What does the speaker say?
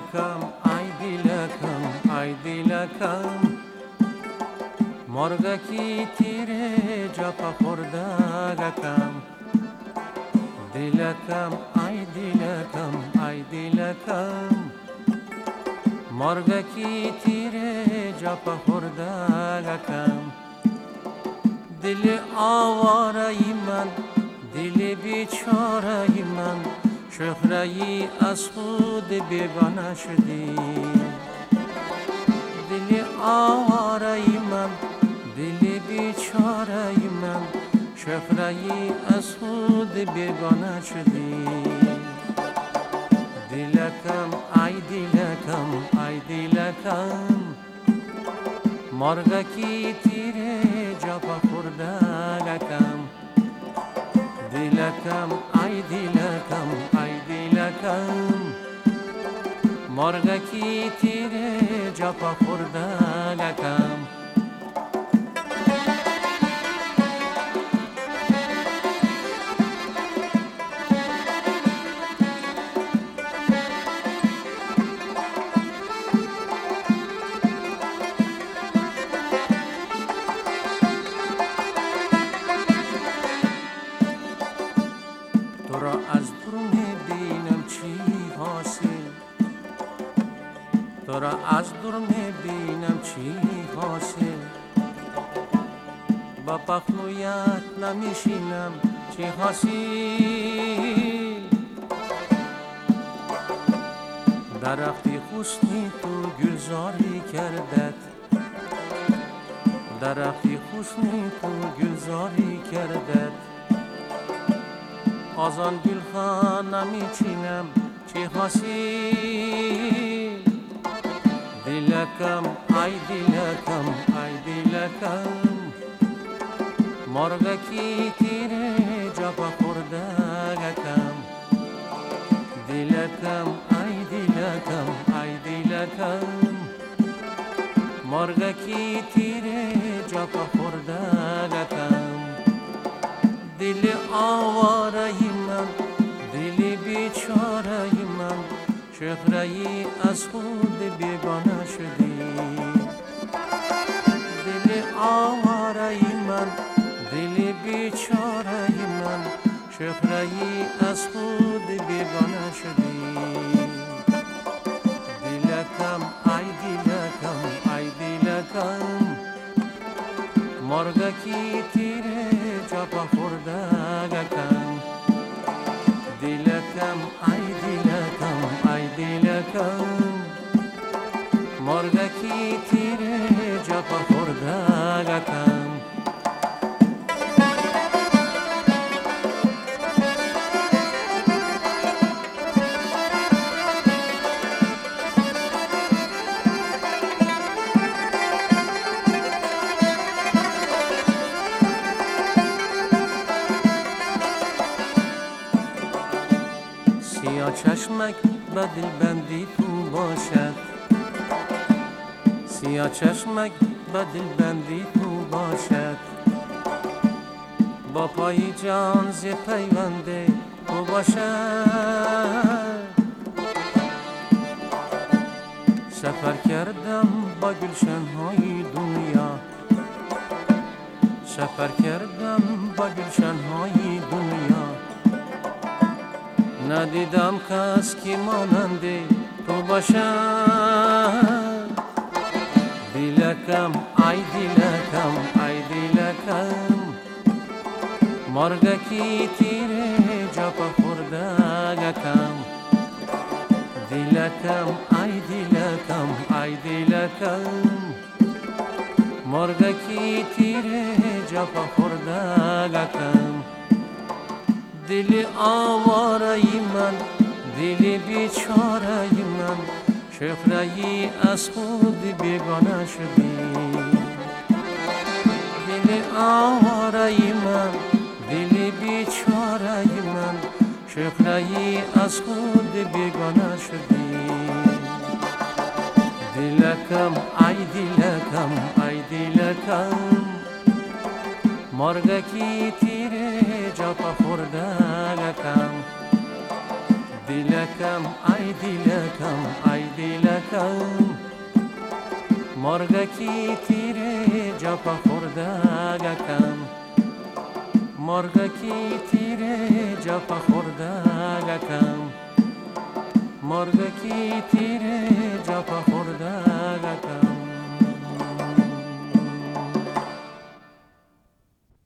Dilakam, ay dilakam, ay dilakam Morga ki tire japa khordagakam Dilakam, ay dilakam, ay dilakam Morga ki tire japa khordagakam Dil avarayi man, dil bicharayi man شهره‌ای از خود بیگانه شدی دل آواره‌ای من دل بیچاره‌ای من شهره‌ای از خود بیگانه شدی دلکم ای دلکم ای دلکم مرغکی تیره جاپا خوردگکم دلکم ای دلکم ای دلکم مرغکی تیره جاپا خوردگکم تو را از دور میبینم چی حاصل تو را از دور میبینم چی حاصل با پهلویت نمیشینم چی حاصل درختی حسنی تو گلزاری کردت درختی حسنی تو گلزاری کردت از آن گلها نمیچینم چی حاصل دلکم ای دلکم ای دلکم مرغکی تیره جاپا خوردگکم دلکم ای دلکم ای دلکم مرغکی تیره جاپا خوردگکم دل آواره‌ی من دل بیچاره‌ی من شهره‌ای از خود بیگانه شدی دل آواره‌ی من دل بیچاره‌ی من شهره‌ای از خود بیگانه شدی دلکم ای دلکم ای دلکم مرغکی تیره جاپا خوردگکم دلکم ای دلکم ای دلکم مرغکی تیره جاپا خوردگکم سیاه چشمک به دل بندی تو باشد سیاه چشمک به دل بندی تو باشد با پای جان ز پیونده تو باشد سفر کردم با گلشن‌های دنیا سفر کردم با گلشن‌های دنیا ندیدم کس که مانند تو باشد دلکم ای دلکم ای دلکم مرغکی تیره جاپا خوردگکم دلکم ای دلکم ای دلکم مرغکی تیره جاپا خوردگکم دل آواره‌ی من دل بیچاره‌ی من شهره‌ای از خود بیگانه شدی دل آواره‌ی من دل بیچاره‌ی من شهره‌ای از خود بیگانه شدی دلکم ای دلکم ای دلکم مرغکی تیره جاپا خوردگکم دلکم ای دلکم ای گکم مرغکی تیره جپا خورده گکم مرغکی تیره جپا خورده گکم مرغکی تیره جپا